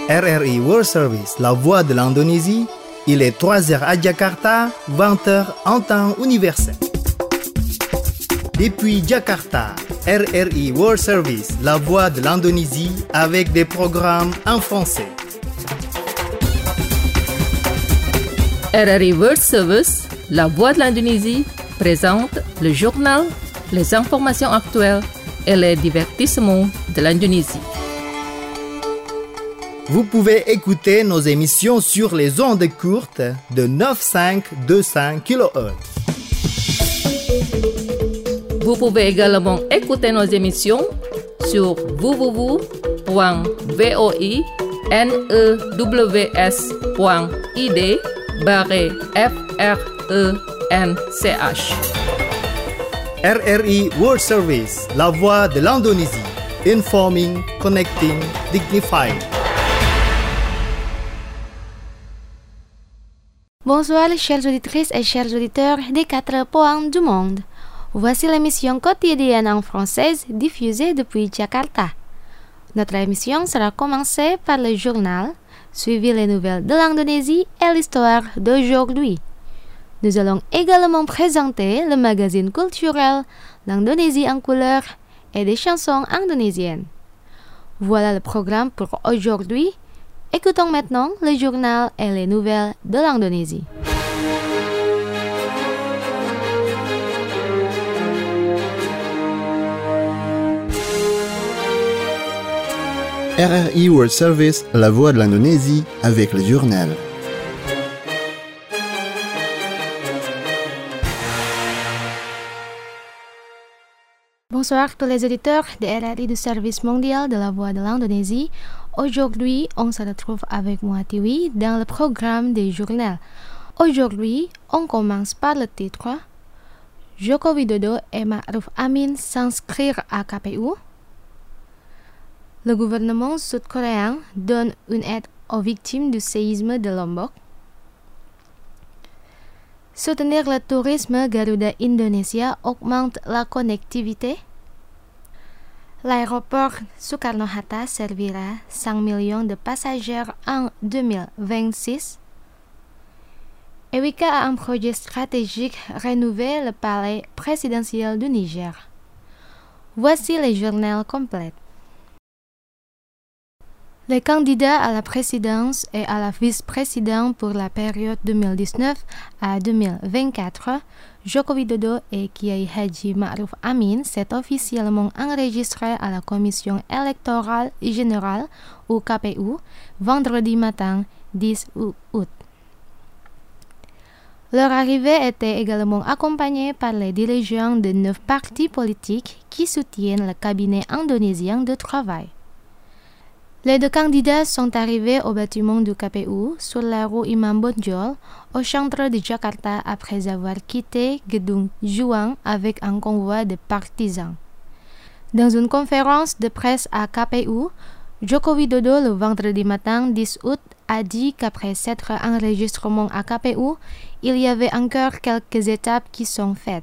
RRI World Service, la voix de l'Indonésie. Il est 3h à Jakarta, 20h en temps universel. Depuis Jakarta, RRI World Service, la voix de l'Indonésie, avec des programmes en français. RRI World Service, la voix de l'Indonésie, présente le journal, les informations actuelles et les divertissements de l'Indonésie. Vous pouvez écouter nos émissions sur les ondes courtes de 9525 kHz. Vous pouvez également écouter nos émissions sur www.voinews.id/FRENCH. RRI World Service, la voix de l'Indonésie. Informing, connecting, dignifying. Bonsoir chères auditrices et chers auditeurs des 4 coins du monde. Voici l'émission quotidienne en française diffusée depuis Jakarta. Notre émission sera commencée par le journal, suivi les nouvelles de l'Indonésie et l'histoire d'aujourd'hui. Nous allons également présenter le magazine culturel L'Indonésie en couleur et des chansons indonésiennes. Voilà le programme pour aujourd'hui. Écoutons maintenant le journal et les nouvelles de l'Indonésie. RRI World Service, la voix de l'Indonésie, avec le journal. Bonsoir tous les auditeurs de RRI du service mondial de la voix de l'Indonésie. Aujourd'hui, on se retrouve avec moi Tiwi dans le programme des journaux. Aujourd'hui, on commence par le titre Joko Widodo et Ma'ruf Amin s'inscrire à KPU. Le gouvernement sud-coréen donne une aide aux victimes du séisme de Lombok. Soutenir le tourisme, Garuda Indonesia augmente la connectivité. L'aéroport Soekarno-Hatta servira 5 millions de passagers en 2026. Ewika a un projet stratégique rénover le palais présidentiel du Niger. Voici les journaux complets. Les candidats à la présidence et à la vice-présidence pour la période 2019 à 2024, Joko Widodo et Kiai Haji Ma'ruf Amin s'est officiellement enregistré à la Commission électorale générale ou KPU vendredi matin 10 août. Leur arrivée était également accompagnée par les dirigeants de 9 partis politiques qui soutiennent le cabinet indonésien de travail. Les 2 candidats sont arrivés au bâtiment du KPU sur la rue Imam Bonjol, au centre de Jakarta, après avoir quitté Gedung Juang avec un convoi de partisans. Dans une conférence de presse à KPU, Joko Widodo le vendredi matin 10 août a dit qu'après cet enregistrement à KPU, il y avait encore quelques étapes qui sont faites.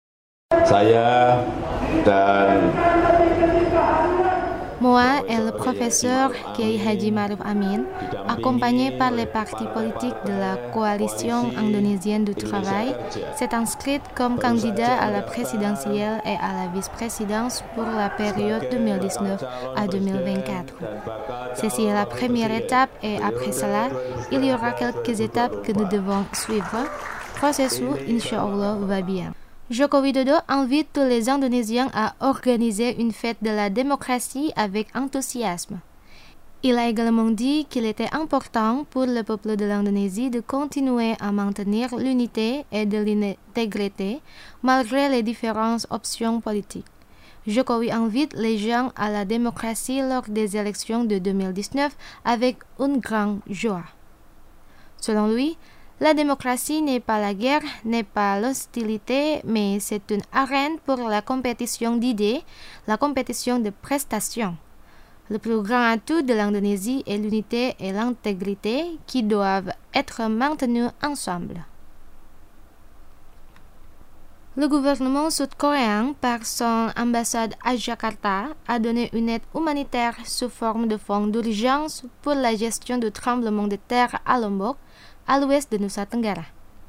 Moi et le professeur Kiai Haji Ma'ruf Amin, accompagné par les partis politiques de la coalition indonésienne du travail, s'est inscrit comme candidat à la présidentielle et à la vice-présidence pour la période 2019 à 2024. Ceci est la première étape et après cela, il y aura quelques étapes que nous devons suivre. Processus, Inch'Allah, va bien. Joko Widodo invite tous les Indonésiens à organiser une fête de la démocratie avec enthousiasme. Il a également dit qu'il était important pour le peuple de l'Indonésie de continuer à maintenir l'unité et de l'intégrité malgré les différentes options politiques. Jokowi invite les gens à la démocratie lors des élections de 2019 avec une grande joie. Selon lui, la démocratie n'est pas la guerre, n'est pas l'hostilité, mais c'est une arène pour la compétition d'idées, la compétition de prestations. Le plus grand atout de l'Indonésie est l'unité et l'intégrité qui doivent être maintenus ensemble. Le gouvernement sud-coréen, par son ambassade à Jakarta, a donné une aide humanitaire sous forme de fonds d'urgence pour la gestion du tremblement de terre à Lombok, à l'ouest de Nusa Tenggara.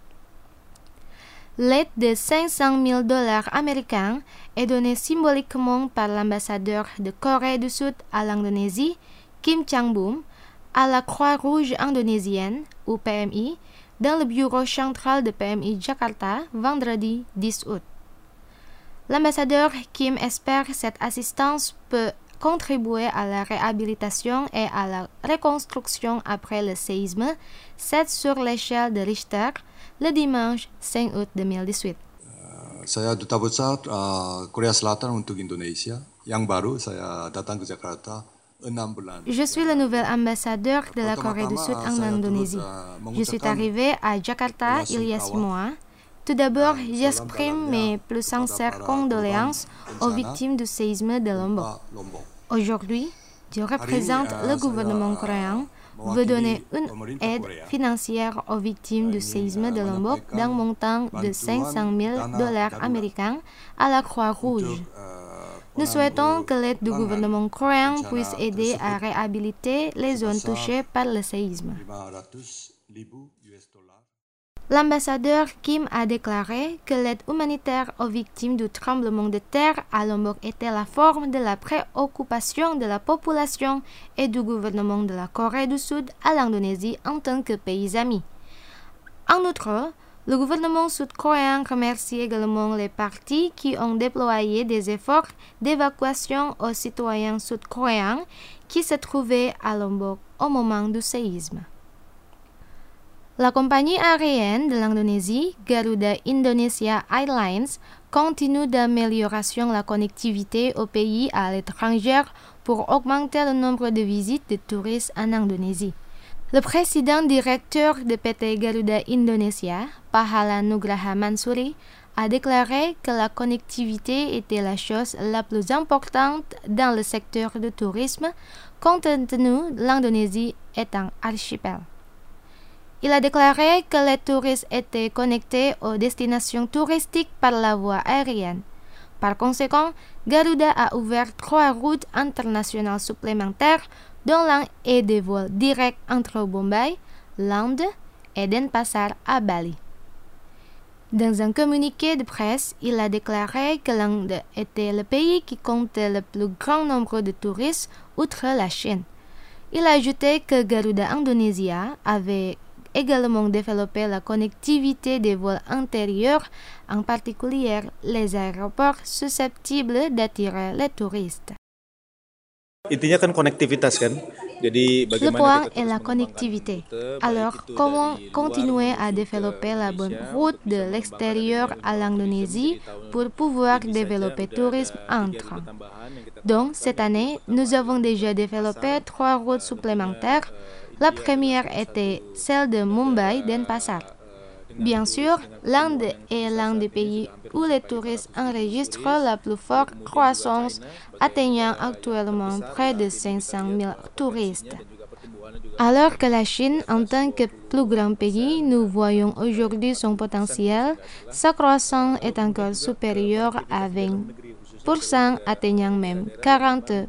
L'aide de 500 000 $ américains est donnée symboliquement par l'ambassadeur de Corée du Sud à l'Indonésie, Kim Chang-boom, à la Croix-Rouge indonésienne, ou PMI, dans le bureau central de PMI Jakarta, vendredi 10 août. L'ambassadeur Kim espère que cette assistance peut contribuer à la réhabilitation et à la reconstruction après le séisme 7 sur l'échelle de Richter le dimanche 5 août 2018. Saya Duta Besar Korea Selatan untuk Indonesia. Yang baru saya datang ke Jakarta. Je suis le nouvel ambassadeur de la Corée du Sud en Indonésie. Je suis arrivé à Jakarta il y a 6 mois. Tout d'abord, j'exprime mes plus sincères condoléances aux victimes du séisme de Lombok. Aujourd'hui, je représente le gouvernement coréen, veut donner une aide financière aux victimes du séisme de Lombok d'un montant de 500 000 $ américains à la Croix-Rouge. Nous souhaitons que l'aide du gouvernement coréen puisse aider à réhabiliter les zones touchées par le séisme. L'ambassadeur Kim a déclaré que l'aide humanitaire aux victimes du tremblement de terre à Lombok était la forme de la préoccupation de la population et du gouvernement de la Corée du Sud à l'Indonésie en tant que pays ami. En outre, le gouvernement sud-coréen remercie également les partis qui ont déployé des efforts d'évacuation aux citoyens sud-coréens qui se trouvaient à Lombok au moment du séisme. La compagnie aérienne de l'Indonésie, Garuda Indonesia Airlines, continue d'améliorer la connectivité au pays à l'étranger pour augmenter le nombre de visites de touristes en Indonésie. Le président directeur de PT Garuda Indonesia, Pahala Nugraha Mansuri, a déclaré que la connectivité était la chose la plus importante dans le secteur du tourisme, compte tenu de l'Indonésie est un archipel. Il a déclaré que les touristes étaient connectés aux destinations touristiques par la voie aérienne. Par conséquent, Garuda a ouvert 3 routes internationales supplémentaires dont l'un est des vols directs entre Bombay, l'Inde et Denpasar à Bali. Dans un communiqué de presse, il a déclaré que l'Inde était le pays qui comptait le plus grand nombre de touristes outre la Chine. Il a ajouté que Garuda Indonesia avait également développé la connectivité des vols intérieurs, en particulier les aéroports susceptibles d'attirer les touristes. Intinya kan konektivitas kan. Jadi Le point est la connectivité. Alors, comment continuer à développer la bonne route de l'extérieur à l'Indonésie pour pouvoir développer le tourisme entre? Donc, cette année, nous avons déjà développé 3 routes supplémentaires. La première était celle de Mumbai-Denpasar. Bien sûr, l'Inde est l'un des pays où les touristes enregistrent la plus forte croissance, atteignant actuellement près de 500 000 touristes. Alors que la Chine, en tant que plus grand pays, nous voyons aujourd'hui son potentiel, sa croissance est encore supérieure à 20%, atteignant même 40%.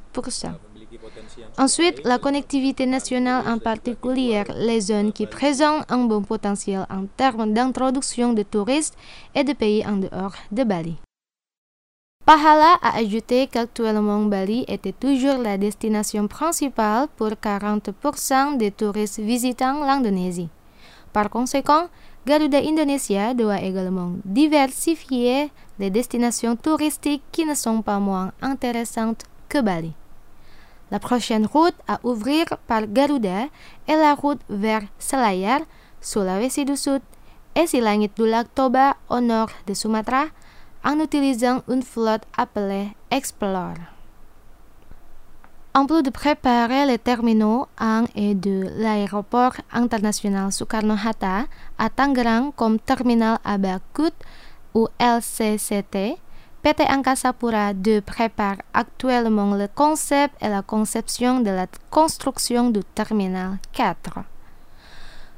Ensuite, la connectivité nationale, en particulier les zones qui présentent un bon potentiel en termes d'introduction de touristes et de pays en dehors de Bali. Pahala a ajouté qu'actuellement Bali était toujours la destination principale pour 40% des touristes visitant l'Indonésie. Par conséquent, Garuda Indonesia doit également diversifier les destinations touristiques qui ne sont pas moins intéressantes que Bali. La prochaine route à ouvrir par Garuda est la route vers Selayar, Sulawesi du Sud, et Silangit du lac Toba au nord de Sumatra, en utilisant une flotte appelée Explorer. En plus de préparer les terminaux 1 et 2, l'aéroport international Soekarno-Hatta à Tangerang comme terminal à Bakut ou LCCT, PT Angkasa Pura II prépare actuellement le concept et la conception de la construction du terminal 4.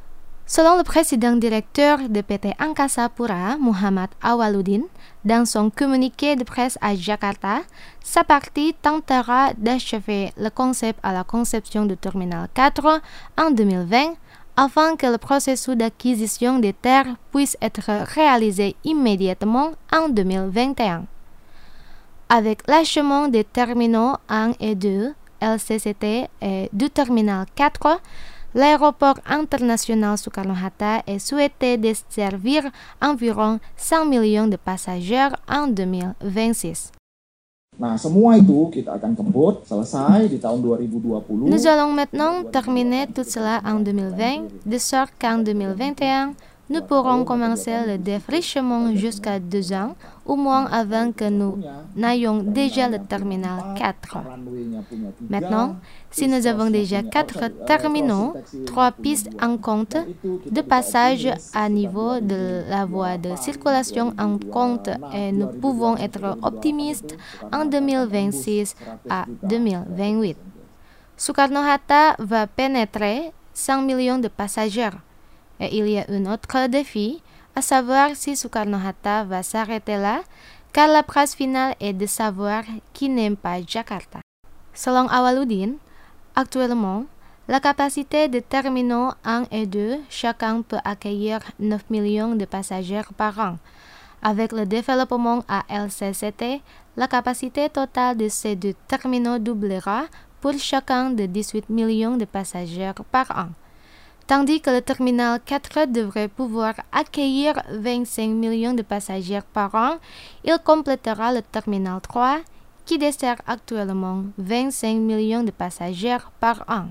Selon le président directeur de PT Angkasa Pura, Muhammad Awaluddin, dans son communiqué de presse à Jakarta, sa partie tentera d'achever le concept à la conception du terminal 4 en 2020 afin que le processus d'acquisition des terres puisse être réalisé immédiatement en 2021. Avec l'achèvement des terminaux 1 et 2, LCCT et du terminal 4, l'aéroport international Soekarno-Hatta est souhaité desservir environ 100 millions de passagers en 2026. Nah, semua itu kita akan kebut selesai di tahun 2020. Nous allons maintenant terminer tout cela en 2020, de sorte qu'en 2021, nous pourrons commencer le défrichement jusqu'à 2 ans, au moins avant que nous n'ayons déjà le terminal 4. Maintenant, si nous avons déjà 4 terminaux, 3 pistes en compte, 2 passages à niveau de la voie de circulation en compte et nous pouvons être optimistes en 2026 à 2028. Soekarno-Hatta va pénétrer 100 millions de passagers. Et il y a un autre défi, à savoir si Soekarno-Hatta va s'arrêter là, car la phrase finale est de savoir qui n'aime pas Jakarta. Selon Awaluddin, actuellement, la capacité des terminaux 1 et 2 chacun peut accueillir 9 millions de passagers par an. Avec le développement à LCCT, la capacité totale de ces 2 terminaux doublera pour chacun de 18 millions de passagers par an. Tandis que le terminal 4 devrait pouvoir accueillir 25 millions de passagers par an, il complétera le terminal 3 qui dessert actuellement 25 millions de passagers par an.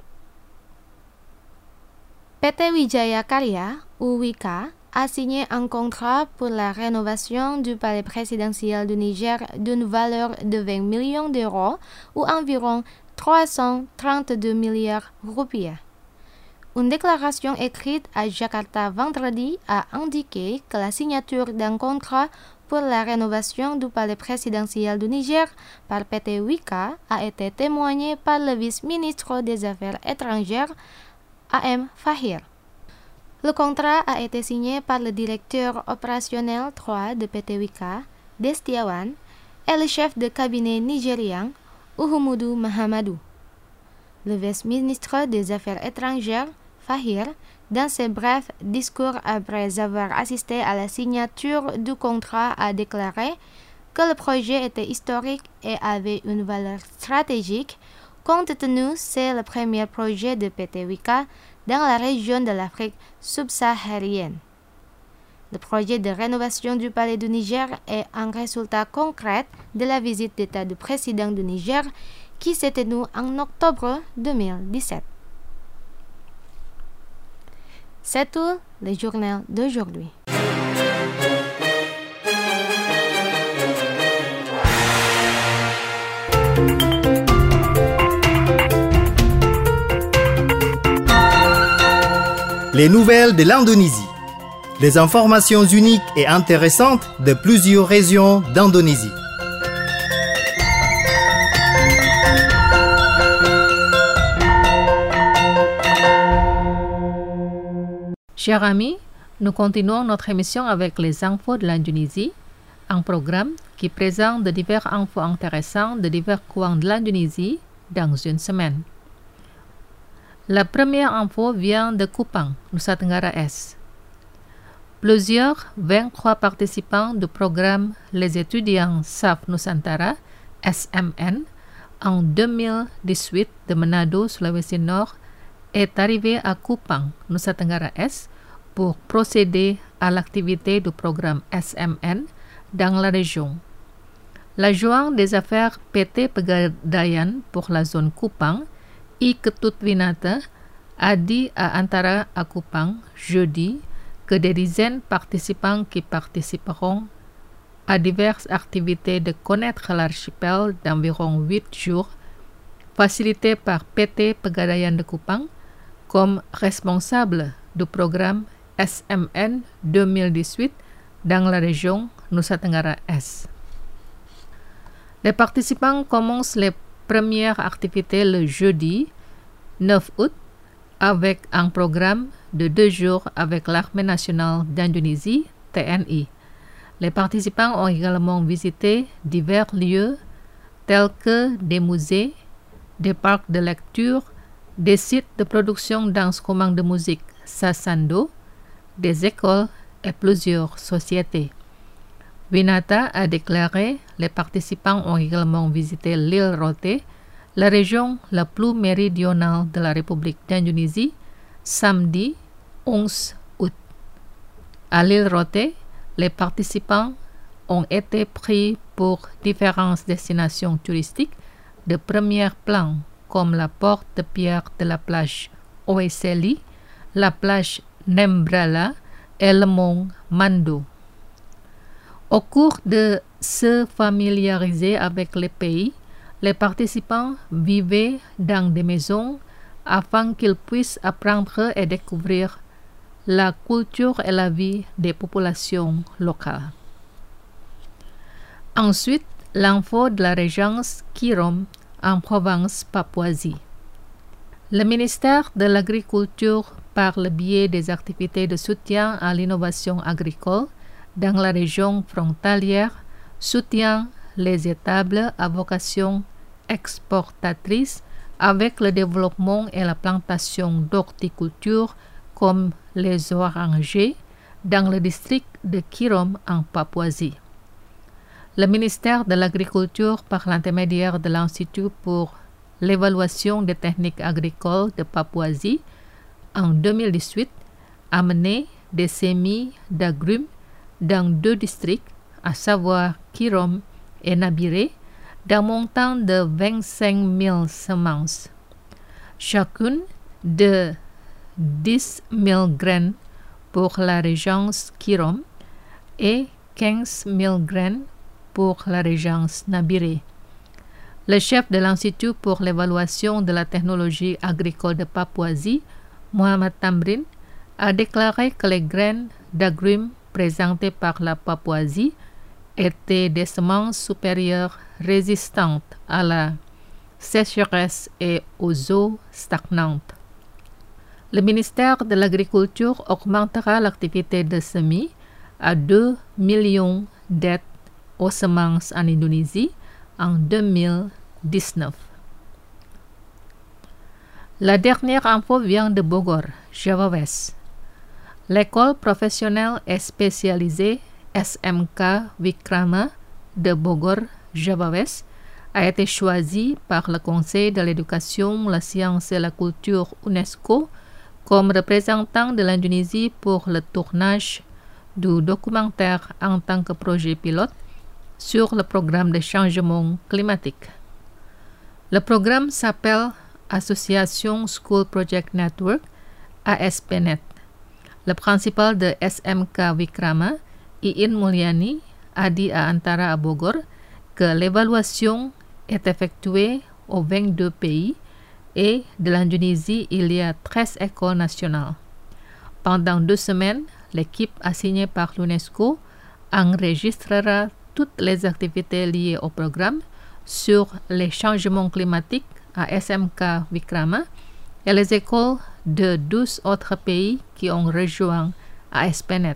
PT Wijaya Karya, ou WIKA, a signé un contrat pour la rénovation du palais présidentiel du Niger d'une valeur de 20 millions d'euros ou environ 332 milliards roupies. Une déclaration écrite à Jakarta vendredi a indiqué que la signature d'un contrat pour la rénovation du palais présidentiel du Niger par PT WIKA a été témoignée par le vice-ministre des Affaires étrangères, A.M. Fahir. Le contrat a été signé par le directeur opérationnel 3 de PT WIKA, Destiawan, et le chef de cabinet nigérien, Uhumudu Mahamadou. Le vice-ministre des Affaires étrangères, Fahir, dans ses brefs discours après avoir assisté à la signature du contrat, a déclaré que le projet était historique et avait une valeur stratégique, compte tenu que c'est le premier projet de PT WIKA dans la région de l'Afrique subsaharienne. Le projet de rénovation du palais du Niger est un résultat concret de la visite d'État du président du Niger qui s'est tenue en octobre 2017. C'est tout le journal d'aujourd'hui. Les nouvelles de l'Indonésie. Les informations uniques et intéressantes de plusieurs régions d'Indonésie. Chers amis, nous continuons notre émission avec les infos de l'Indonésie, un programme qui présente de diverses infos intéressantes de divers coins de l'Indonésie dans une semaine. La première info vient de Kupang, Nusa Tenggara Est. Plusieurs 23 participants du programme Les étudiants SAF Nusantara, SMN, en 2018 de Manado, Sulawesi Nord, est arrivé à Kupang, Nusa Tenggara Est, pour procéder à l'activité du programme SMN dans la région. L'adjoint des affaires PT Pegadaian pour la zone Kupang, I Ketut Winata, a dit à Antara à Kupang jeudi que des dizaines de participants qui participeront à diverses activités de connaître l'archipel d'environ 8 jours, facilitées par PT Pegadaian de Kupang, comme responsable du programme SMN 2018 dans la région Nusa Tenggara Est. Les participants commencent les premières activités le jeudi 9 août avec un programme de 2 jours avec l'Armée nationale d'Indonésie, TNI. Les participants ont également visité divers lieux tels que des musées, des parcs de lecture, des sites de production d'instruments de musique Sasando, des écoles et plusieurs sociétés. Winata a déclaré, les participants ont également visité l'île Rote, la région la plus méridionale de la République d'Indonésie, samedi 11 août. À l'île Rote, les participants ont été pris pour différentes destinations touristiques de premier plan, comme la porte de pierre de la plage Oeseli, la plage Nembrala et le mont Mando. Au cours de se familiariser avec les pays, les participants vivaient dans des maisons afin qu'ils puissent apprendre et découvrir la culture et la vie des populations locales. Ensuite, l'info de la régence Kirom en province Papouasie. Le ministère de l'Agriculture, par le biais des activités de soutien à l'innovation agricole dans la région frontalière, soutient les étables à vocation exportatrice avec le développement et la plantation d'horticulture comme les orangers dans le district de Kirom en Papouasie. Le ministère de l'Agriculture, par l'intermédiaire de l'Institut pour l'évaluation des techniques agricoles de Papouasie, en 2018, a mené des semis d'agrumes dans 2 districts, à savoir Kirom et Nabire, d'un montant de 25 000 semences, chacune de 10 000 graines pour la régence Kirom et 15 000 graines pour la régence Nabire. Le chef de l'Institut pour l'évaluation de la technologie agricole de Papouasie, Mohamed Tamrin, a déclaré que les graines d'agrumes présentées par la Papouasie étaient des semences supérieures résistantes à la sécheresse et aux eaux stagnantes. Le ministère de l'Agriculture augmentera l'activité de semis à 2 millions d'hectares aux semences en Indonésie en 2019. La dernière info vient de Bogor, Java West. L'école professionnelle et spécialisée SMK Wikrama de Bogor, Java West, a été choisie par le Conseil de l'éducation, la science et la culture UNESCO comme représentant de l'Indonésie pour le tournage du documentaire en tant que projet pilote sur le programme de changement climatique. Le programme s'appelle Association School Project Network, ASPNet. Le principal de SMK Wikrama, Iin Mulyani, a dit à Antara à Bogor que l'évaluation est effectuée aux 22 pays et de l'Indonésie, il y a 13 écoles nationales. Pendant 2 semaines, l'équipe assignée par l'UNESCO enregistrera toutes les activités liées au programme sur les changements climatiques à SMK Wikrama et les écoles de 12 autres pays qui ont rejoint ASPNet.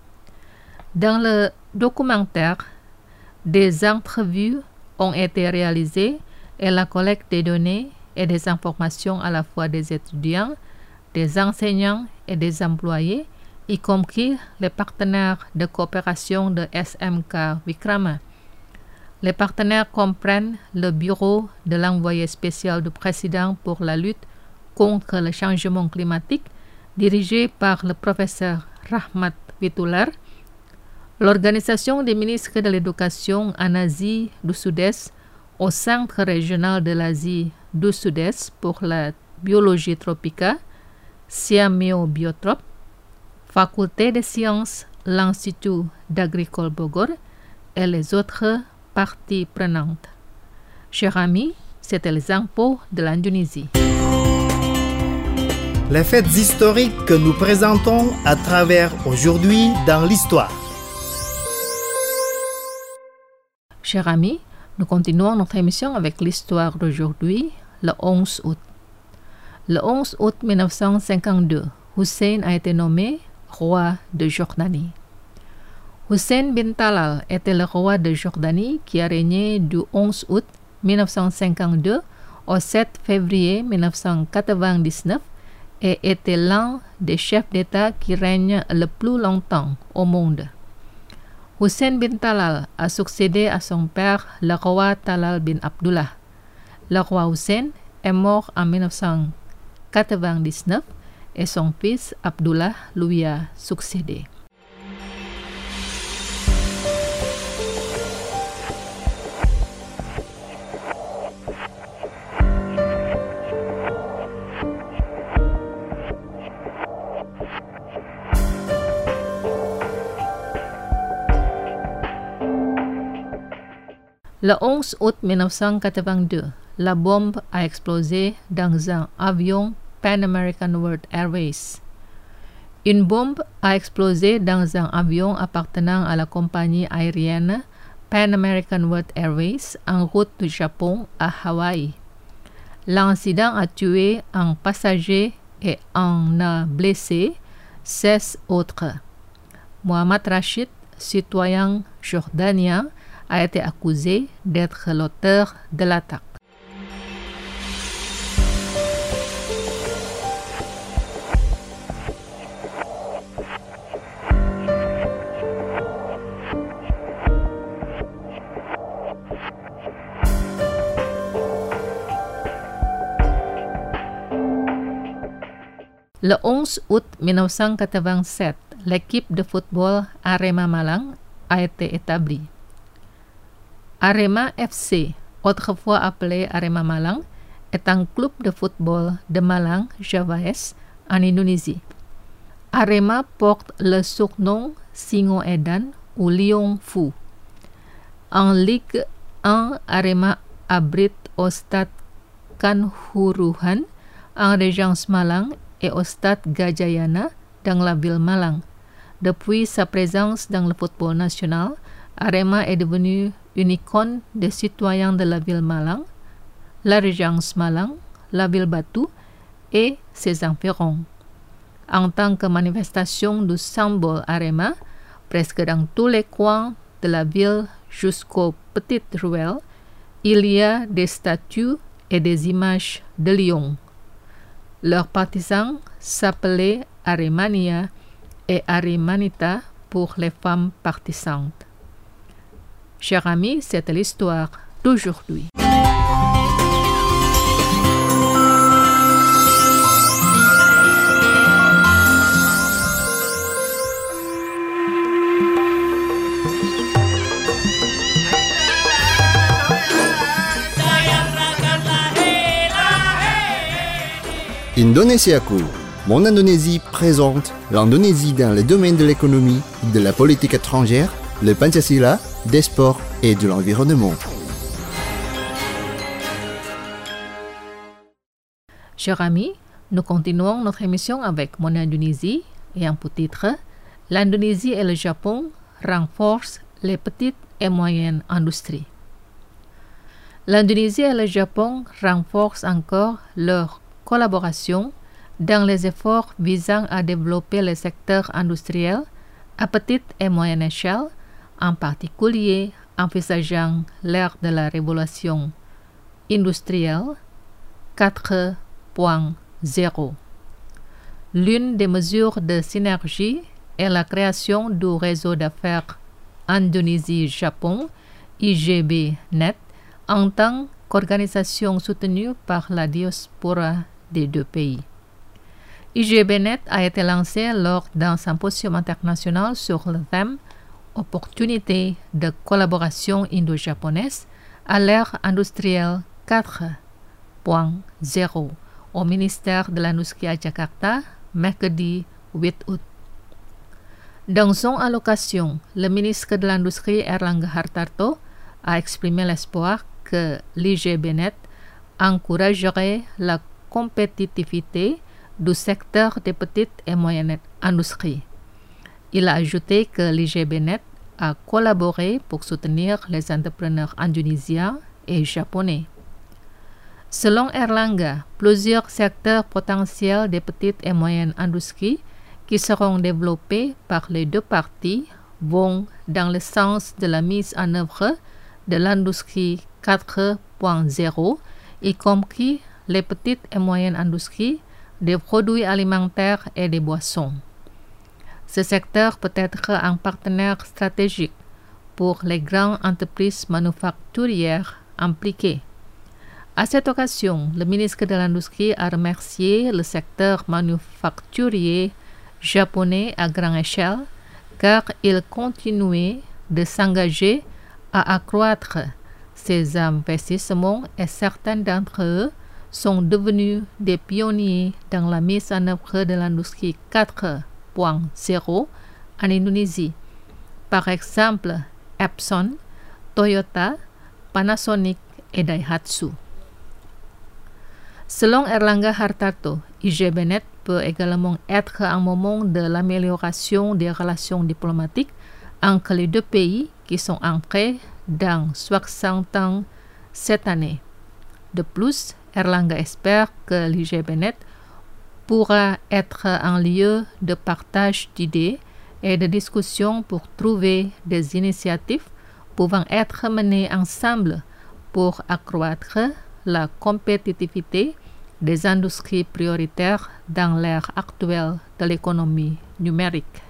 Dans le documentaire, des entrevues ont été réalisées et la collecte des données et des informations à la fois des étudiants, des enseignants et des employés, y compris les partenaires de coopération de SMK Wikrama. Les partenaires comprennent le bureau de l'envoyé spécial du président pour la lutte contre le changement climatique, dirigé par le professeur Rahmat Witoelar, l'Organisation des ministres de l'éducation en Asie du Sud-Est au Centre régional de l'Asie du Sud-Est pour la biologie tropica, Siameo Biotrop, Faculté des sciences, l'Institut d'Agricole Bogor et les autres parties prenantes. Chers amis, c'était les infos de l'Indonésie. Les faits historiques que nous présentons à travers aujourd'hui dans l'histoire. Chers amis, nous continuons notre émission avec l'histoire d'aujourd'hui, le 11 août. Le 11 août 1952, Hussein a été nommé roi de Jordanie. Hussein bin Talal était le roi de Jordanie qui a régné du 11 août 1952 au 7 février 1999 et était l'un des chefs d'État qui règnent le plus longtemps au monde. Hussein bin Talal a succédé à son père, le roi Talal bin Abdullah. Le roi Hussein est mort en 1999 et son fils Abdullah lui a succédé. Le 11 août 1982, la bombe a explosé dans un avion Pan American World Airways. Une bombe a explosé dans un avion appartenant à la compagnie aérienne Pan American World Airways en route du Japon à Hawaï. L'incident a tué un passager et en a blessé 16 autres. Mohamed Rashid, citoyen jordanien, a été accusé d'être l'auteur de l'attaque. Le 11 août 1987, l'équipe de football Arema Malang a été établie. Arema FC, autrefois appelé Arema Malang, est un club de football de Malang, Java-Est, en Indonésie. Arema porte le surnom Singo Edan ou Lion Fou. En Ligue 1, Arema abrite au stade Kanjuruhan en Régence Malang et au stade Gajayana dans la ville Malang. Depuis sa présence dans le football national, Arema est devenu une icône des citoyens de la ville Malang, la Régence Malang, la ville Batu et ses environs. En tant que manifestation du symbole Arema, presque dans tous les coins de la ville jusqu'aux petites ruelles, il y a des statues et des images de lions. Leurs partisans s'appelaient Aremania et Aremanita pour les femmes partisanes. Chers amis, c'était l'histoire d'aujourd'hui. Indonesiaku, Mon Indonésie présente l'Indonésie dans les domaines de l'économie, de la politique étrangère, le Pancasila, des sports et de l'environnement. Chers amis, nous continuons notre émission avec Mon Indonésie et un titre L'Indonésie et le Japon renforcent les petites et moyennes industries. L'Indonésie et le Japon renforcent encore leur collaboration dans les efforts visant à développer le secteur industriel à petite et moyenne échelle, en particulier envisageant l'ère de la révolution industrielle 4.0. L'une des mesures de synergie est la création du réseau d'affaires Indonésie-Japon, IGB-NET, en tant qu'organisation soutenue par la diaspora des deux pays. IGB-NET a été lancé lors d'un symposium international sur le thème Opportunités de collaboration indo-japonaise à l'ère industrielle 4.0 au ministère de l'Industrie à Jakarta, mercredi 8 août. Dans son allocation, le ministre de l'Industrie Erlangga Hartarto a exprimé l'espoir que l'IGB-NET encouragerait la compétitivité du secteur des petites et moyennes industries. Il a ajouté que l'IGB-NET a collaboré pour soutenir les entrepreneurs indonésiens et japonais. Selon Erlangga, plusieurs secteurs potentiels des petites et moyennes industries qui seront développés par les deux parties vont dans le sens de la mise en œuvre de l'industrie 4.0, y compris les petites et moyennes industries des produits alimentaires et des boissons. Ce secteur peut être un partenaire stratégique pour les grandes entreprises manufacturières impliquées. À cette occasion, le ministre de l'Industrie a remercié le secteur manufacturier japonais à grande échelle car il continuait de s'engager à accroître ses investissements et certains d'entre eux sont devenus des pionniers dans la mise en œuvre de l'industrie 4.0 en Indonésie. Par exemple, Epson, Toyota, Panasonic et Daihatsu. Selon Erlangga Hartarto, IGBNet peut également être un moment de l'amélioration des relations diplomatiques entre les deux pays qui sont entrés dans 60 ans cette année. De plus, Erlangga espère que l'IGBNet pourra être un lieu de partage d'idées et de discussion pour trouver des initiatives pouvant être menées ensemble pour accroître la compétitivité des industries prioritaires dans l'ère actuelle de l'économie numérique.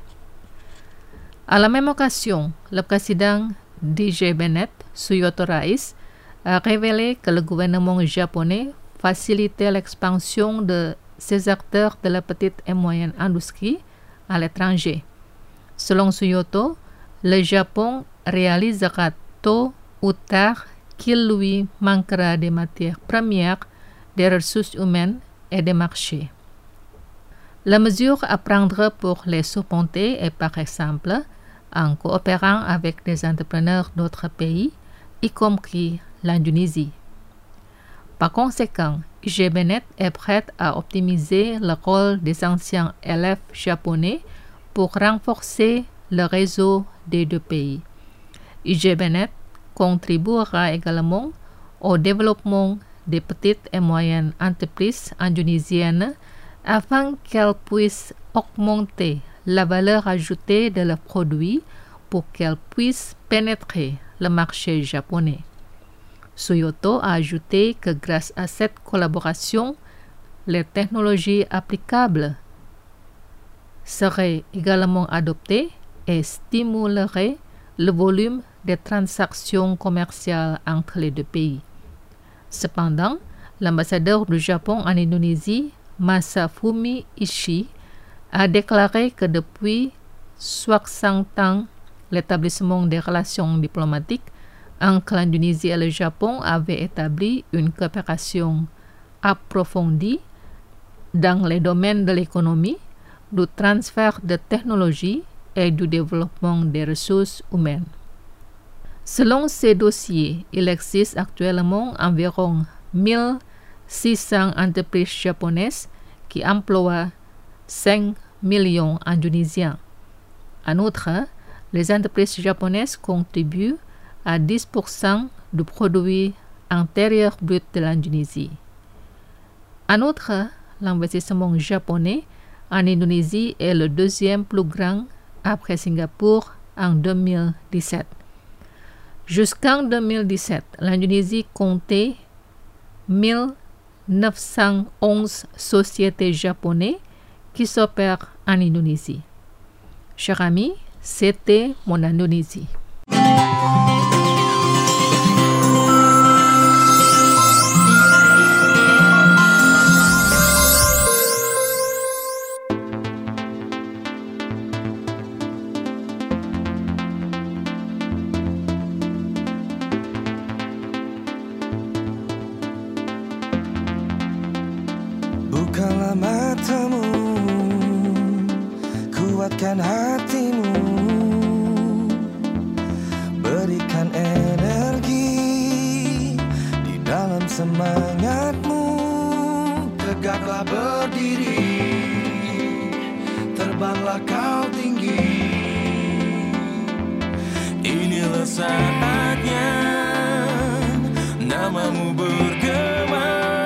À la même occasion, le président d'IGBNet, Suyoto Rais, a révélé que le gouvernement japonais facilitait l'expansion de ces acteurs de la petite et moyenne industrie à l'étranger. Selon Suyoto, le Japon réalisera tôt ou tard qu'il lui manquera des matières premières, des ressources humaines et des marchés. La mesure à prendre pour les surmonter est par exemple en coopérant avec des entrepreneurs d'autres pays, y compris l'Indonésie. Par conséquent, IGBNet est prête à optimiser le rôle des anciens élèves japonais pour renforcer le réseau des deux pays. IGBNet contribuera également au développement des petites et moyennes entreprises indonésiennes afin qu'elles puissent augmenter la valeur ajoutée de leurs produits pour qu'elles puissent pénétrer le marché japonais. Suyoto a ajouté que grâce à cette collaboration, les technologies applicables seraient également adoptées et stimuleraient le volume des transactions commerciales entre les deux pays. Cependant, l'ambassadeur du Japon en Indonésie, Masafumi Ishii, a déclaré que depuis 60 ans, l'établissement des relations diplomatiques entre l'Indonésie et le Japon avait établi une coopération approfondie dans les domaines de l'économie, du transfert de technologies et du développement des ressources humaines. Selon ces dossiers, il existe actuellement environ 1600 entreprises japonaises qui emploient 5 millions d'Indonésiens. En outre, les entreprises japonaises contribuent à 10% du produit intérieur brut de l'Indonésie. En outre, l'investissement japonais en Indonésie est le deuxième plus grand après Singapour en 2017. Jusqu'en 2017, l'Indonésie comptait 1911 sociétés japonaises qui s'opèrent en Indonésie. Chers amis, c'était mon Indonésie. Bukalah matamu, kuatkan hatimu, berikan energi di dalam semangatmu. Tegaklah berdiri, terbanglah kau tinggi. Inilah saatnya namamu bergema.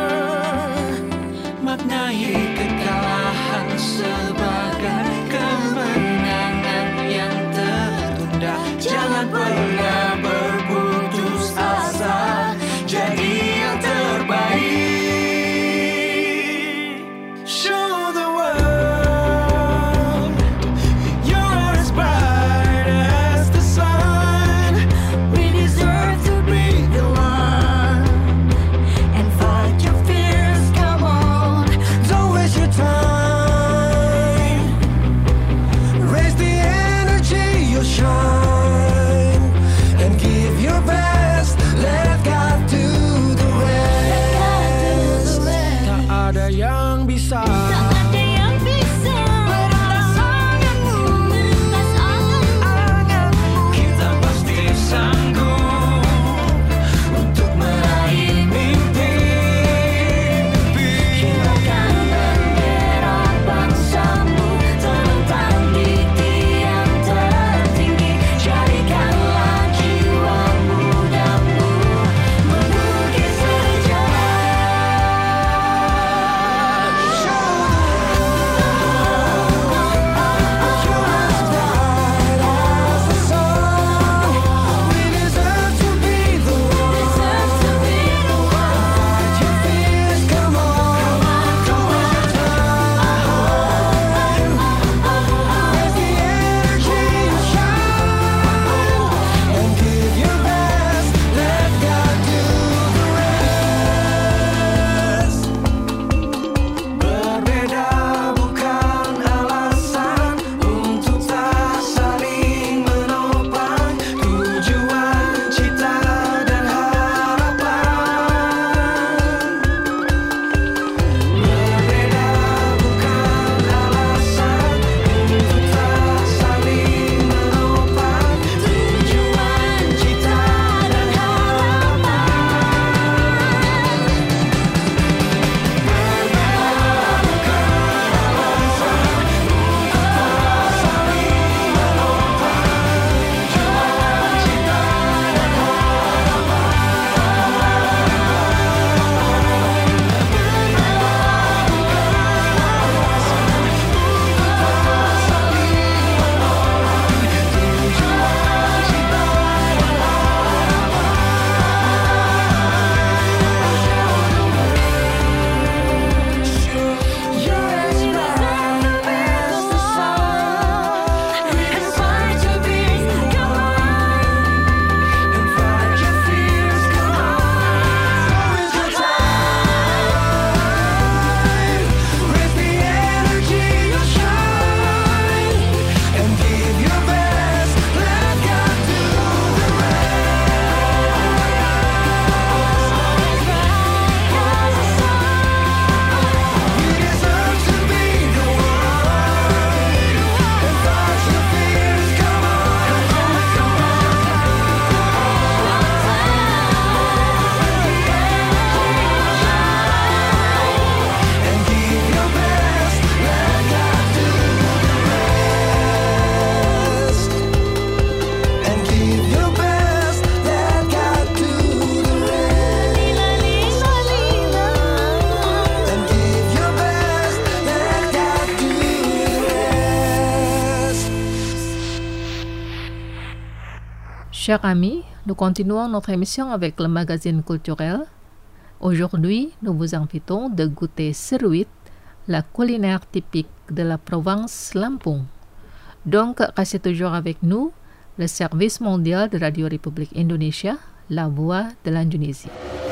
Chers amis, nous continuons notre émission avec le magazine culturel. Aujourd'hui, nous vous invitons de goûter seruit, la culinaire typique de la province Lampung. Donc, restez toujours avec nous, le service mondial de Radio République Indonésia, la voix de l'Indonésie.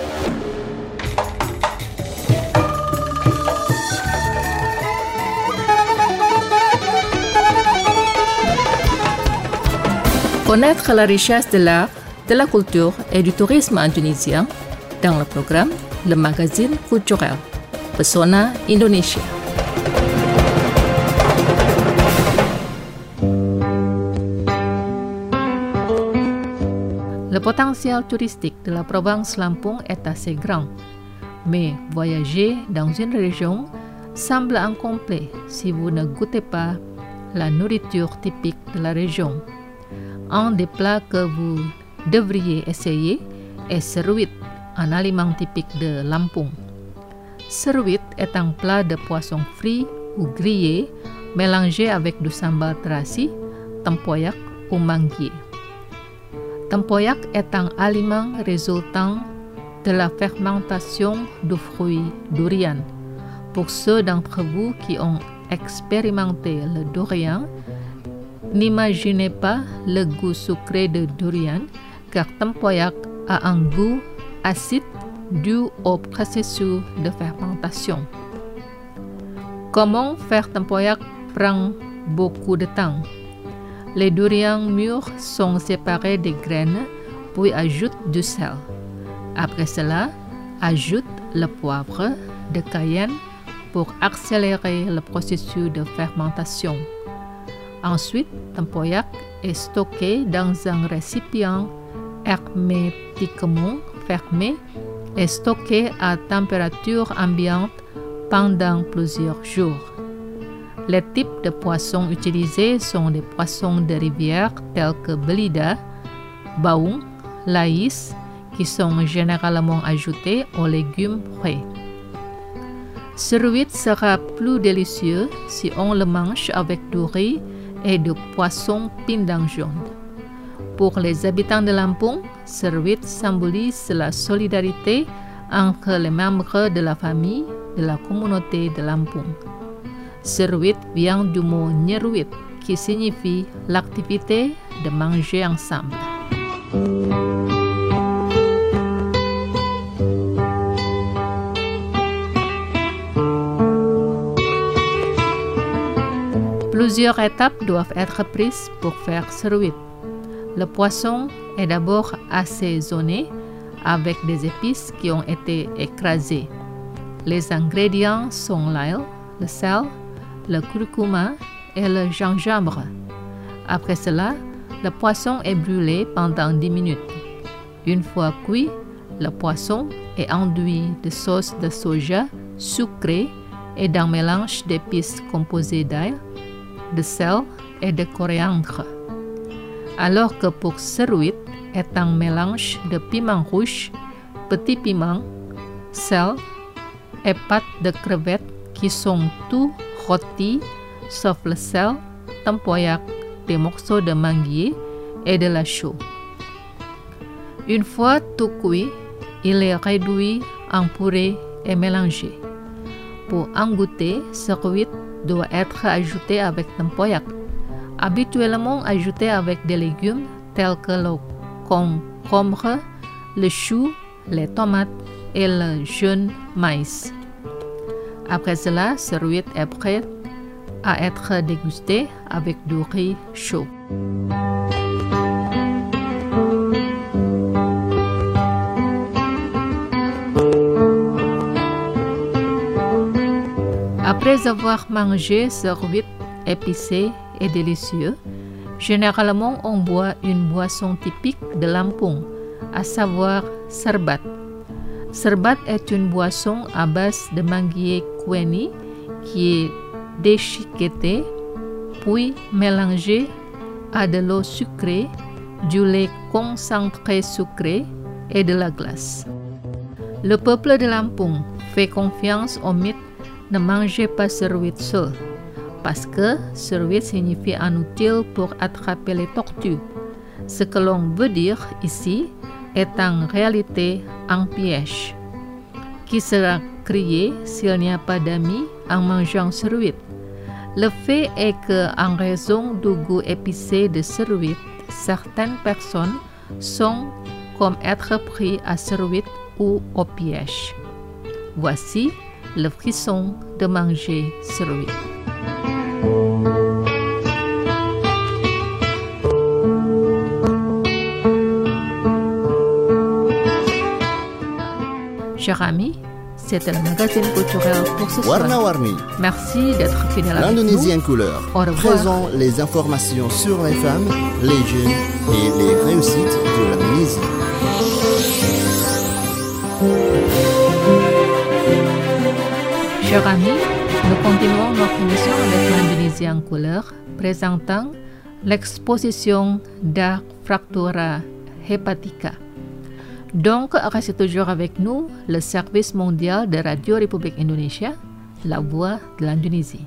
Connaître la richesse de l'art, de la culture et du tourisme indonésien dans le programme Le Magazine Culturel, Pesona Indonesia. Le potentiel touristique de la province Lampung est assez grand, mais voyager dans une région semble incomplet si vous ne goûtez pas la nourriture typique de la région. Un des plats que vous devriez essayer est seruit, un aliment typique de Lampung. Seruit est un plat de poisson frit ou grillé mélangé avec du sambal terasi, tempoyak ou manggis. Tempoyak est un aliment résultant de la fermentation du fruit durian. Pour ceux d'entre vous qui ont expérimenté le durian, n'imaginez pas le goût sucré de durian, car tempoyak a un goût acide dû au processus de fermentation. Comment faire tempoyak prend beaucoup de temps. Les durians mûrs sont séparés des graines, puis ajoute du sel. Après cela, ajoute le poivre de Cayenne pour accélérer le processus de fermentation. Ensuite, tempoyak est stocké dans un récipient hermétiquement fermé et stocké à température ambiante pendant plusieurs jours. Les types de poissons utilisés sont des poissons de rivière tels que belida, baung, laïs, qui sont généralement ajoutés aux légumes frais. Seruit sera plus délicieux si on le mange avec du riz et du poisson pindang jaune. Pour les habitants de Lampung, seruit symbolise la solidarité entre les membres de la famille de la communauté de Lampung. Seruit vient du mot nyeruit qui signifie l'activité de manger ensemble. Plusieurs étapes doivent être prises pour faire seruit. Le poisson est d'abord assaisonné avec des épices qui ont été écrasées. Les ingrédients sont l'ail, le sel, le curcuma et le gingembre. Après cela, le poisson est brûlé pendant 10 minutes. Une fois cuit, le poisson est enduit de sauce de soja sucrée et d'un mélange d'épices composées d'ail, de sel et de coriandre. Alors que pour seruit est un mélange de piment rouge, petit piment, sel et pâte de crevettes qui sont tout rôtis sauf le sel, tempoyak, des morceaux de manguier et de la chaux. Une fois tout cuit, il est réduit en purée et mélangé. Pour en goûter, seruit doit être ajouté avec tempoyak, habituellement ajouté avec des légumes tels que le concombre, le chou, les tomates et le jaune maïs. Après cela, seruit est prêt à être dégusté avec du riz chaud. Après avoir mangé seruit épicé et délicieux, généralement on boit une boisson typique de Lampung, à savoir serbat. Serbat est une boisson à base de manguier kueni qui est déchiquetée, puis mélangée à de l'eau sucrée, du lait concentré sucré et de la glace. Le peuple de Lampung fait confiance au mythe ne mangez pas seruit seul, parce que seruit signifie un outil pour attraper les tortues. Ce que l'on veut dire ici est en réalité un piège. Qui sera crié s'il n'y a pas d'amis en mangeant ceruit? Le fait est que, en raison du goût épicé de ceruit, certaines personnes sont comme être pris à ceruit ou au piège. Voici le frisson de manger ceruit. Chers amis, c'était le magazine culturel pour ce soir. Warna-Warni. Merci d'être fidèle avec nous. L'Indonésie en couleur. Au revoir. Présent les informations sur les femmes, les jeunes et les réussites de l'Indonésie. Chers amis, nous continuons notre émission avec l'Indonésie en couleur, présentant l'exposition d'art Fractura Hepatica. Donc, restez toujours avec nous, le service mondial de Radio République Indonésia, la voix de l'Indonésie.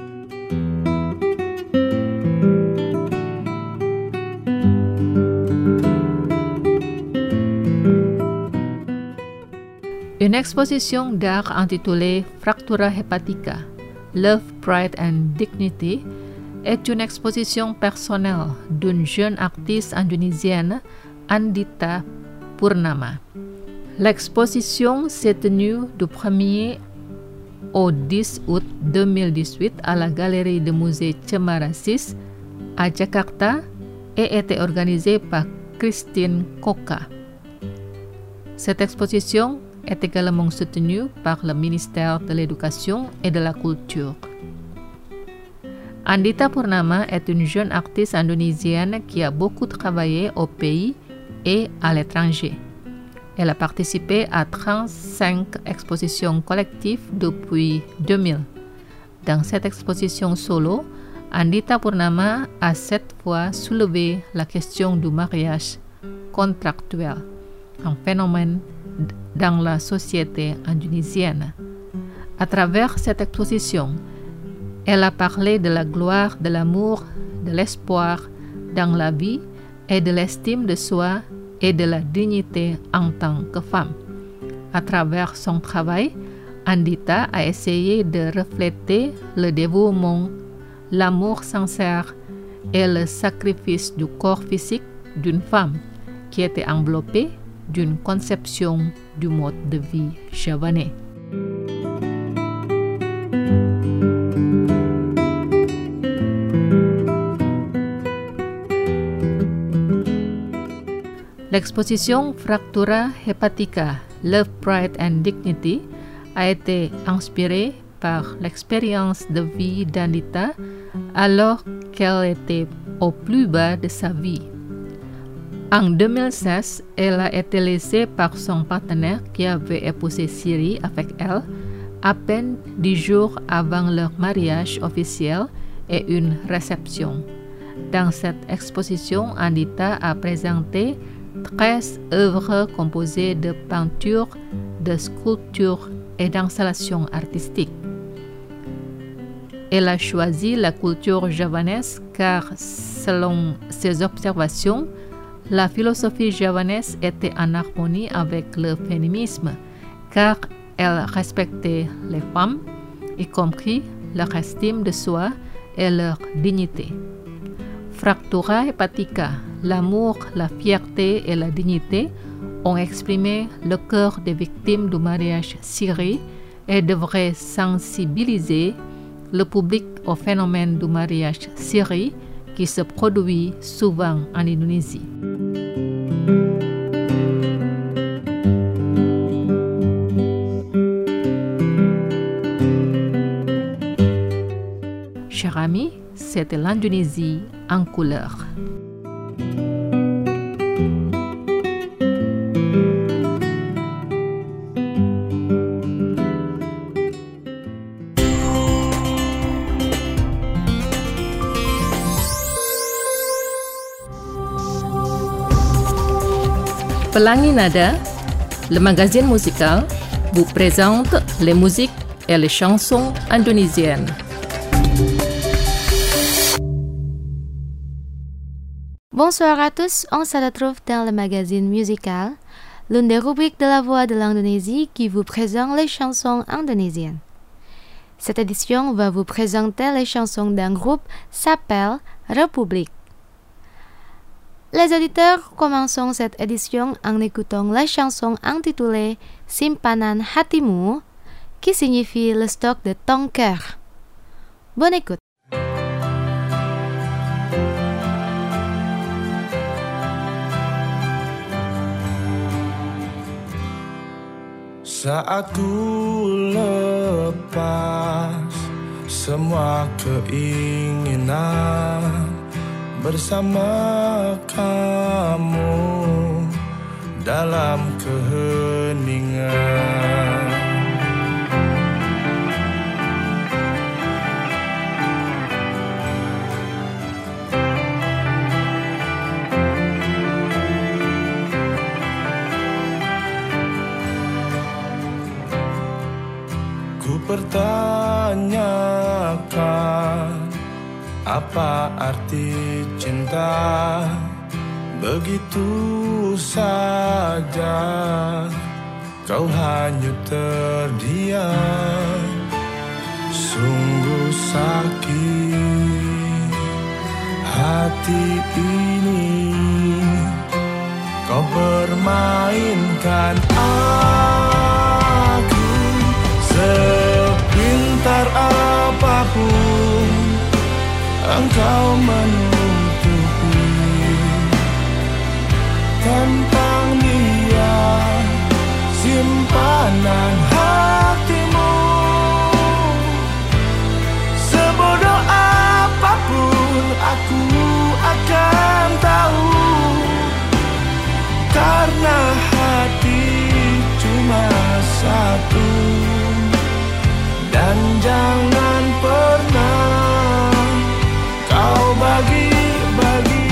Une exposition d'art intitulée Fractura Hepatica, Love, Pride and Dignity est une exposition personnelle d'une jeune artiste indonésienne, Andita Purnama. L'exposition s'est tenue du 1er au 10 août 2018 à la Galerie de Musée Cemara 6 à Jakarta et était organisée par Christine Koka. Cette exposition est également soutenue par le ministère de l'Éducation et de la Culture. Andita Purnama est une jeune artiste indonésienne qui a beaucoup travaillé au pays et à l'étranger. Elle a participé à 35 expositions collectives depuis 2000. Dans cette exposition solo, Andita Purnama a 7 fois soulevé la question du mariage contractuel, un phénomène dans la société indonésienne. À travers cette exposition, elle a parlé de la gloire, de l'amour, de l'espoir dans la vie et de l'estime de soi et de la dignité en tant que femme. À travers son travail, Andita a essayé de refléter le dévouement, l'amour sincère et le sacrifice du corps physique d'une femme qui était enveloppée d'une conception du mode de vie javanais. L'exposition Fractura Hepatica, Love, Pride and Dignity a été inspirée par l'expérience de vie d'Andita alors qu'elle était au plus bas de sa vie. En 2016, elle a été laissée par son partenaire qui avait épousé Siri avec elle à peine 10 jours avant leur mariage officiel et une réception. Dans cette exposition, Andita a présenté 13 œuvres composées de peintures, de sculptures et d'installations artistiques. Elle a choisi la culture javanaise car, selon ses observations, la philosophie javanaise était en harmonie avec le féminisme car elle respectait les femmes, y compris leur estime de soi et leur dignité. Fractura Hepatica, l'amour, la fierté et la dignité ont exprimé le cœur des victimes du mariage siri et devraient sensibiliser le public au phénomène du mariage siri qui se produit souvent en Indonésie. Chers amis, c'était l'Indonésie en couleur. Pelangi Nada, le magazine musical, vous présente les musiques et les chansons indonésiennes. Bonsoir à tous, on se retrouve dans le magazine musical, l'une des rubriques de la Voix de l'Indonésie qui vous présente les chansons indonésiennes. Cette édition va vous présenter les chansons d'un groupe s'appelle Republik. Les auditeurs, commençons cette édition en écoutant la chanson intitulée Simpanan Hatimu, qui signifie le stock de ton cœur. Bonne écoute. Saat ku lepas semua keinginan bersama kamu dalam keheningan, ku pertanyakan apa arti cinta, begitu saja kau hanyut terdiam. Sungguh sakit hati ini, kau permainkan aku. Sepintar apapun engkau menutupi, tentang dia simpanan hatimu. Sebodoh apapun aku akan tahu, karena hati cuma satu. Dan jangan pernah kau bagi-bagi.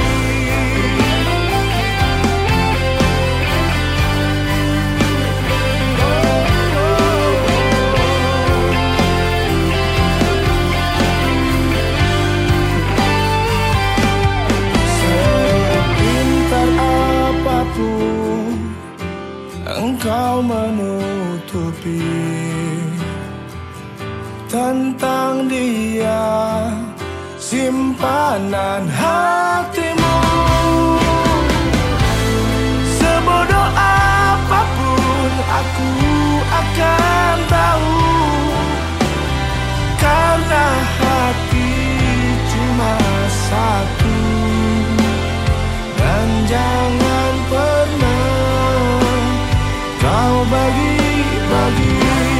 Sepintar apapun engkau menutupi, tentang dia simpanan hatimu. Sebodoh apapun aku akan tahu, karena hati cuma satu. Dan jangan pernah kau bagi-bagi.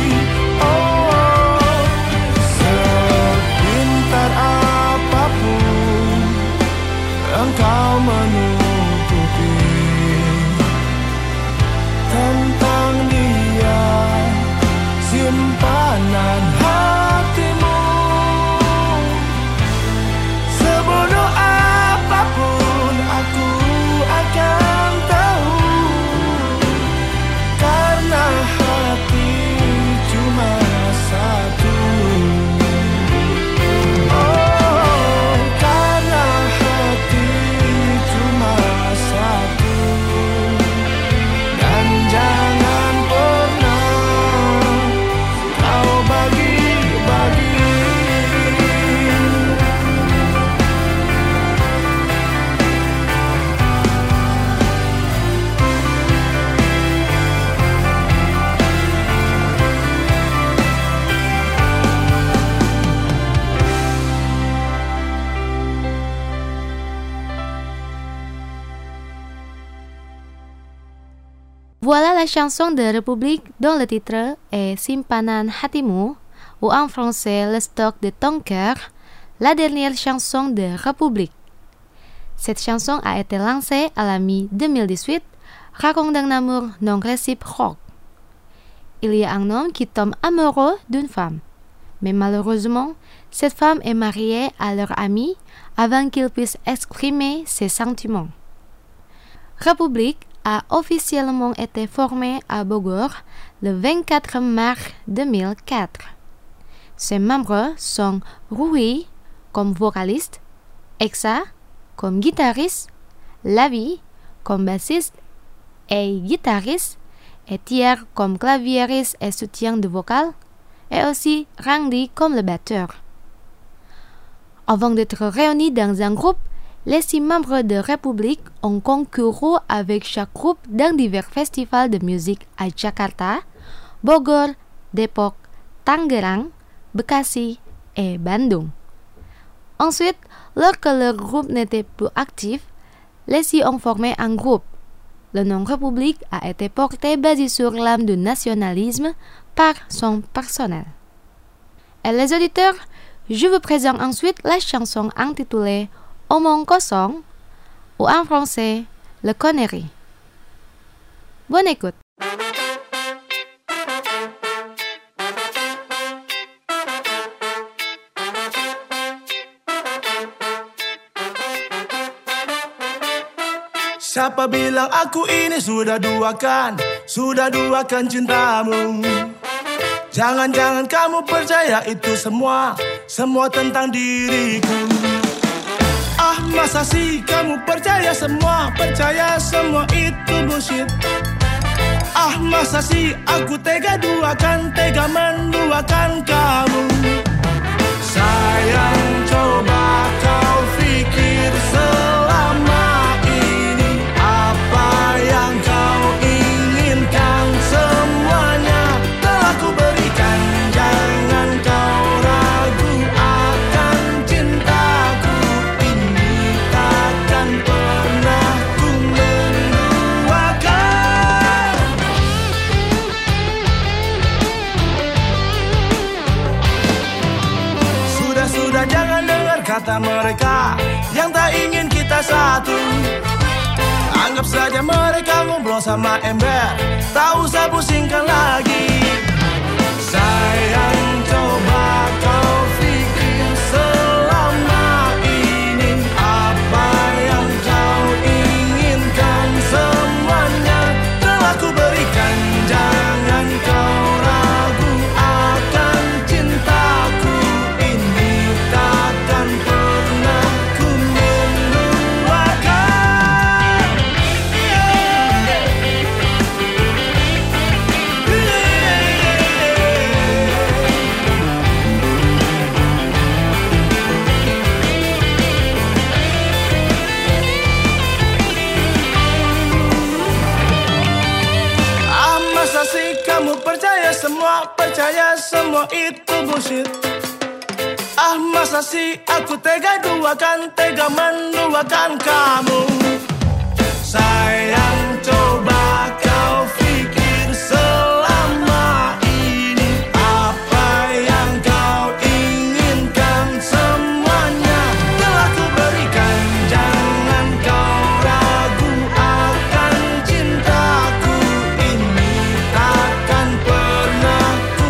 Engkau menutupi, tentang dia simpanan hatimu. Sebodoh apapun aku akan tahu, karena hati cuma satu. Voilà la chanson de Republik dont le titre est Simpanan Hatimu, ou en français Le stock de ton cœur, la dernière chanson de Republik. Cette chanson a été lancée à la mi-2018, raconte un amour non réciproque. Il y a un homme qui tombe amoureux d'une femme, mais malheureusement, cette femme est mariée à leur ami avant qu'il puisse exprimer ses sentiments. Republik a officiellement été formé à Bogor le 24 mars 2004. Ses membres sont Rui comme vocaliste, Exa comme guitariste, Lavi comme bassiste et guitariste, et Thierry comme claviériste et soutien de vocal, et aussi Randy comme le batteur. Avant d'être réunis dans un groupe, les 6 membres de République ont concouru avec chaque groupe dans divers festivals de musique à Jakarta, Bogor, Depok, Tangerang, Bekasi et Bandung. Ensuite, lorsque leur groupe n'était plus actif, les 6 ont formé un groupe. Le nom République a été porté basé sur l'âme du nationalisme par son personnel. Et les auditeurs, je vous présente ensuite la chanson intitulée Omong Kosong, ou en français, Le Connerie. Bonne écoute. Siapa bilang aku ini sudah duakan cintamu. Jangan-jangan kamu percaya itu semua tentang diriku. Ah, masa sih kamu percaya semua itu bullshit. Ah, masa sih aku tega menduakan kamu. Sayang, coba kau pikir selama ini apa yang kau inginkan semuanya telah ku berikan. Jangan kau ragu akan cintaku ini, takkan pernah ku menduakan. Sudah jangan dengar kata mereka yang tak ingin kita satu. Anggap saja mereka ngobrol sama ember, tak usah pusingkan lagi. Sayang, coba kau pikir selama ini apa yang kau inginkan semuanya telah ku berikan. Jangan kau ragu akan cintaku ini, takkan pernah ku menduakan. Ah, masa sih kamu percaya semua itu bullshit. Ah, masa sih aku tega menduakan kamu. Sayang, coba kau pikir selama ini apa yang kau inginkan semuanya telah ku berikan. Jangan kau ragu akan cintaku ini, takkan pernah ku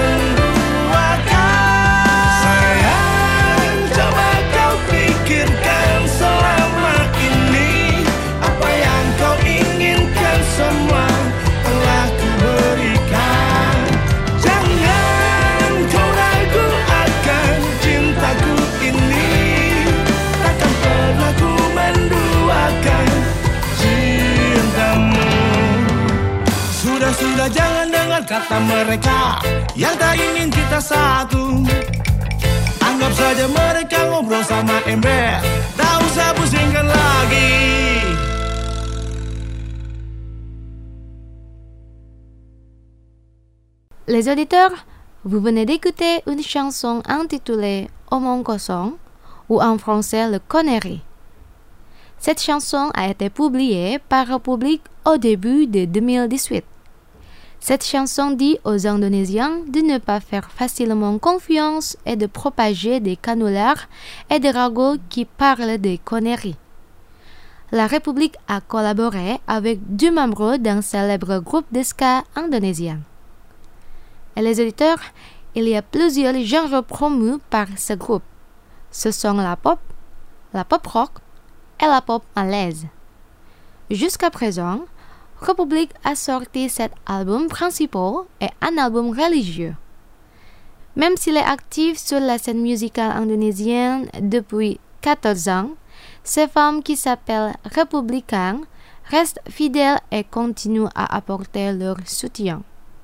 menduakan. Sayang, coba kau pikirkan selama ini apa yang kau inginkan semua telah ku berikan. Jangan kau ragu akan cintaku ini, takkan pernah ku menduakan cintamu. Sudah jangan dengar kata mereka yang tak ingin kita satu. Anggap saja mereka ngobrol sama ember, tak usah pusingkan lagi. Les auditeurs, vous venez d'écouter une chanson intitulée Omong Kosong, ou en français Le Connerie. Cette chanson a été publiée par République au début de 2018. Cette chanson dit aux Indonésiens de ne pas faire facilement confiance et de propager des canulars et des ragots qui parlent des conneries. La République a collaboré avec 2 membres d'un célèbre groupe de ska indonésien. Et les auditeurs, il y a plusieurs genres promus par ce groupe. Ce sont la pop rock et la pop malaise. Jusqu'à présent, République a sorti 7 albums principaux et un album religieux. Même s'il est actif sur la scène musicale indonésienne depuis 14 ans, ces femmes qui s'appellent républicains restent fidèles et continuent à apporter leur soutien.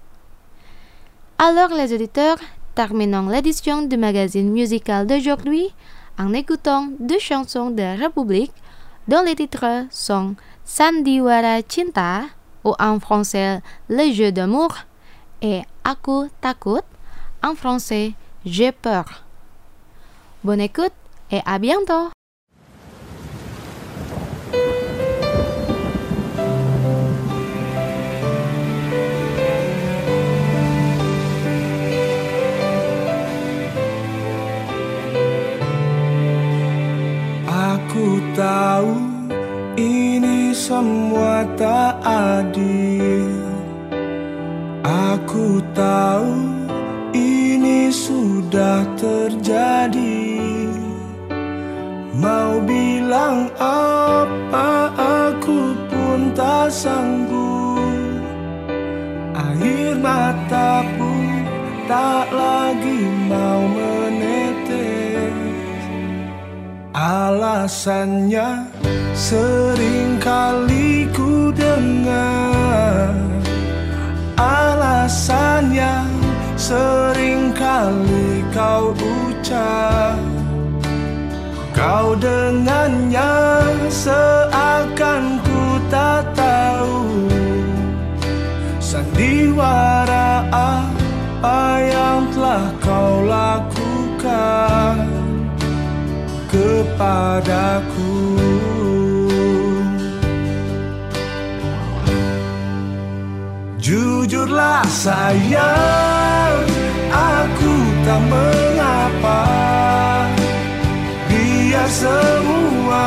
Alors les auditeurs, terminons l'édition du magazine musical d'aujourd'hui en écoutant 2 chansons de République dont les titres sont Sandiwara Cinta ou en français Le jeu d'amour et Aku takut en français J'ai peur. Bonne écoute et à bientôt. Aku tahu ini semua tak adil. Aku tahu ini sudah terjadi. Mau bilang apa aku pun tak sanggup. Air mata pun tak lagi mau menetes. Alasannya sering kali ku dengar. Alasannya sering kali kau ucap. Kau dengannya seakan ku tak tahu sandiwara apa yang telah kau lakukan kepadaku. Jujurlah sayang, aku tak mengapa. Biar semua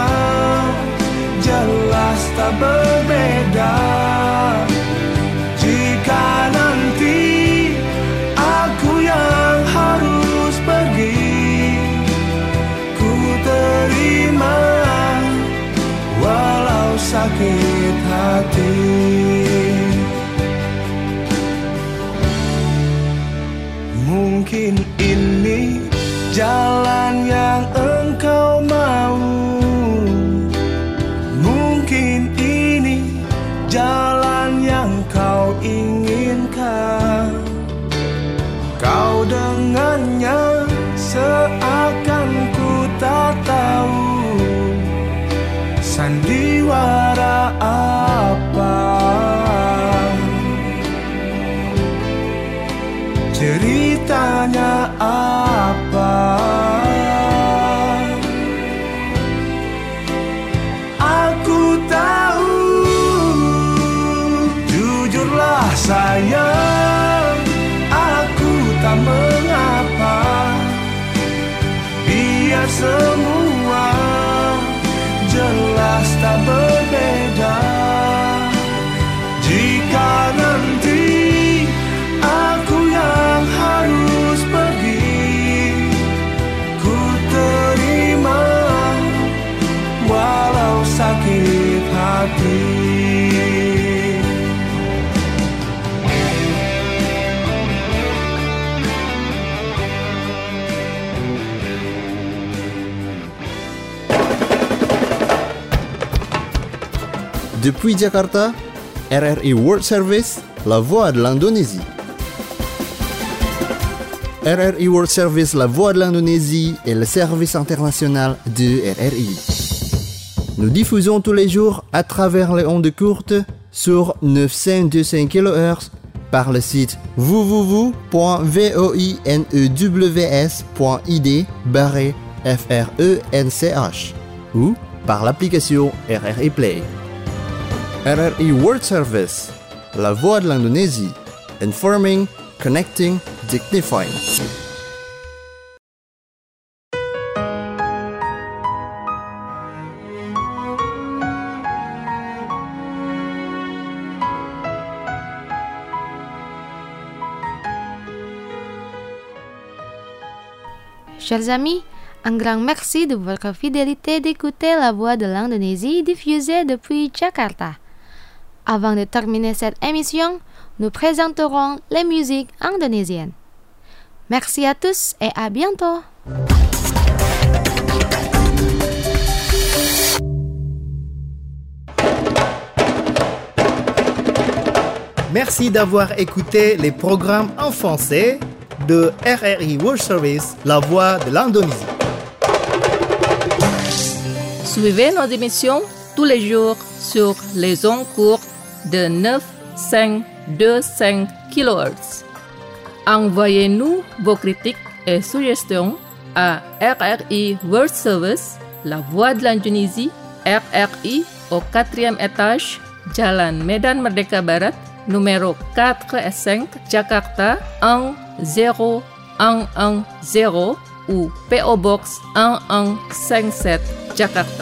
jelas tak berbeda. Jika nanti aku yang harus pergi, ku terima walau sakit hati. Mungkin ini jalan yang engkau mau. Mungkin ini jalan yang kau inginkan. Kau dengannya seakan ku tak tahu sandiwara apa. Ceritanya apa? Aku tahu. Jujurlah sayang, aku tak mengapa. Biar semua jelas tak berbeda. Jika nanti aku yang harus pergi, ku terima walau sakit hati. Depuis Jakarta, RRI World Service, la voix de l'Indonésie. RRI World Service, la voix de l'Indonésie est le service international de RRI. Nous diffusons tous les jours à travers les ondes courtes sur 925 kHz par le site www.voinews.id/FRENCH ou par l'application RRI Play. RRI World Service, la voix de l'Indonésie, informing, connecting, dignifying. Chers amis, un grand merci de votre fidélité d'écouter la voix de l'Indonésie diffusée depuis Jakarta. Avant de terminer cette émission, nous présenterons les musiques indonésiennes. Merci à tous et à bientôt. Merci d'avoir écouté les programmes en français de RRI World Service, La Voix de l'Indonésie. Suivez nos émissions tous les jours sur les ondes courtes de 9,525 kHz. Envoyez-nous vos critiques et suggestions à RRI World Service, La Voix de l'Indonésie, RRI au 4e étage, Jalan Medan Merdeka Barat, numéro 4 et 5, Jakarta 10110 ou PO Box 1157, Jakarta.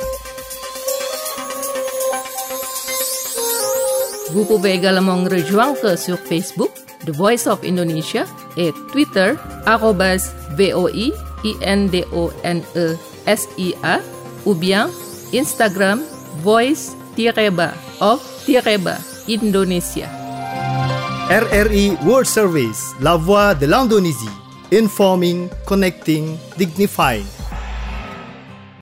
Vous pouvez également nous rejoindre sur Facebook, The Voice of Indonesia, et Twitter, @VOIINDONESIA, ou bien Instagram, voice-of-Indonesia. RRI World Service, La Voix de l'Indonésie. Informing, connecting, dignifying.